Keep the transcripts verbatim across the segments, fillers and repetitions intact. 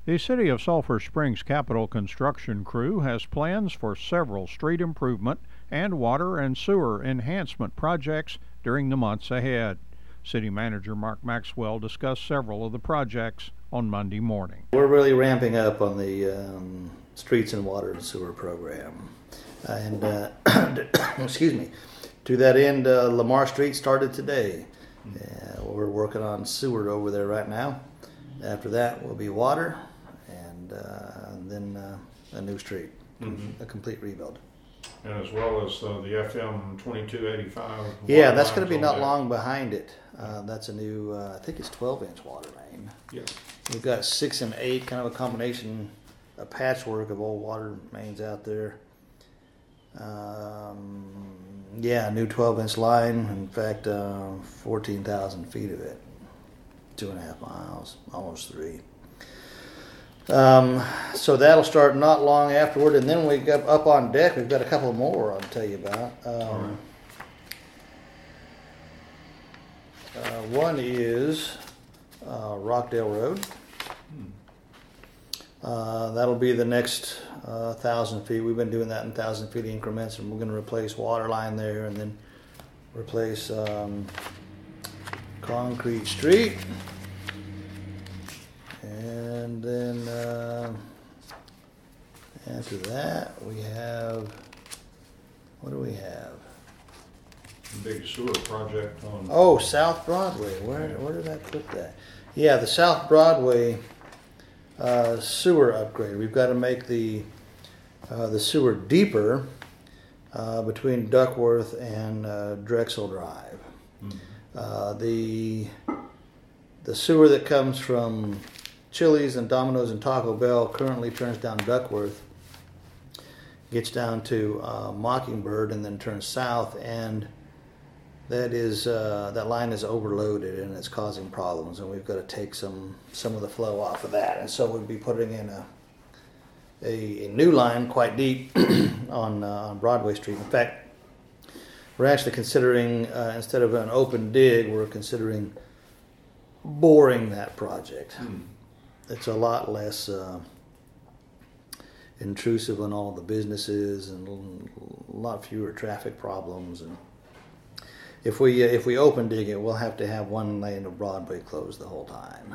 The City of Sulphur Springs Capital construction crew has plans for several street improvement and water and sewer enhancement projects during the months ahead. City Manager Mark Maxwell discussed several of the projects on Monday morning. We're really ramping up on the um, streets and water and sewer program. Uh, and, uh, excuse me, to that end, uh, Lamar Street started today. Uh, we're working on sewer over there right now. After that will be water. And uh, then uh, a new street, mm-hmm. a complete rebuild. And as well as uh, the F M twenty-two eighty-five. Yeah, that's going to be not that. long behind it. Uh, that's a new, uh, I think it's twelve inch water main. Yeah. We've got six and eight, kind of a combination, a patchwork of old water mains out there. Um, yeah, new twelve inch line. In fact, uh, fourteen thousand feet of it. Two and a half miles, almost three. Um, so that'll start not long afterward, and then we got up on deck. We've got a couple more I'll tell you about. Um, right. uh, one is uh, Rockdale Road. Uh, that'll be the next uh, thousand feet. We've been doing that in thousand feet increments, and we're going to replace water line there, and then replace um, concrete street. And then uh, after that, we have, what do we have? Big sewer project on. Oh, South Broadway. Where where did I put that? Yeah, the South Broadway uh, sewer upgrade. We've got to make the uh, the sewer deeper uh, between Duckworth and uh, Drexel Drive. Mm-hmm. Uh, the the sewer that comes from Chili's and Domino's and Taco Bell currently turns down Duckworth, gets down to uh, Mockingbird, and then turns south, and that is uh, that line is overloaded and it's causing problems, and we've got to take some some of the flow off of that, and so we'll be putting in a a, a new line quite deep on uh, on Broadway Street. In fact, we're actually considering uh, instead of an open dig, we're considering boring that project. Hmm. It's a lot less uh, intrusive on all the businesses and a lot fewer traffic problems. And if we uh, if we open dig it, we'll have to have one lane of Broadway closed the whole time.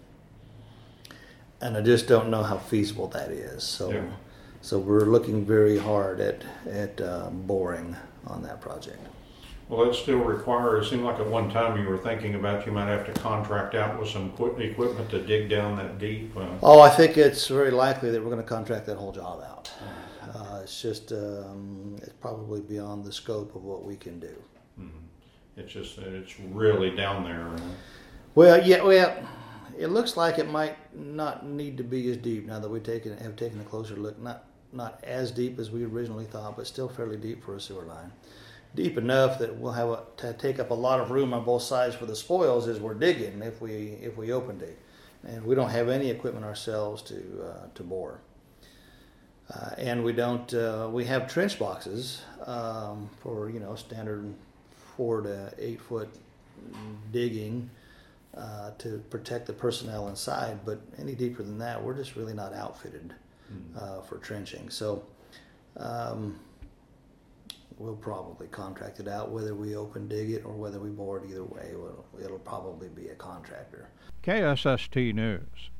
Mm. And I just don't know how feasible that is. So yeah. so we're looking very hard at at uh, boring on that project. Well, that still requires, it seemed like at one time you were thinking about you might have to contract out with some equipment to dig down that deep. Uh, oh, I think it's very likely that we're going to contract that whole job out. Uh, it's just, um, it's probably beyond the scope of what we can do. Mm-hmm. It's just that it's really down there. Uh, well, yeah, well, it looks like it might not need to be as deep now that we taken have taken a closer look. Not not as deep as we originally thought, but still fairly deep for a sewer line. Deep enough that we'll have a, to take up a lot of room on both sides for the spoils as we're digging if we if we open dig, and we don't have any equipment ourselves to uh, to bore, uh, and we don't uh, we have trench boxes um, for you know standard four to eight foot digging uh, to protect the personnel inside, but any deeper than that we're just really not outfitted uh, for trenching. So. Um, We'll probably contract it out, whether we open dig it or whether we bore it. Either way, it'll, it'll probably be a contractor. K S S T News.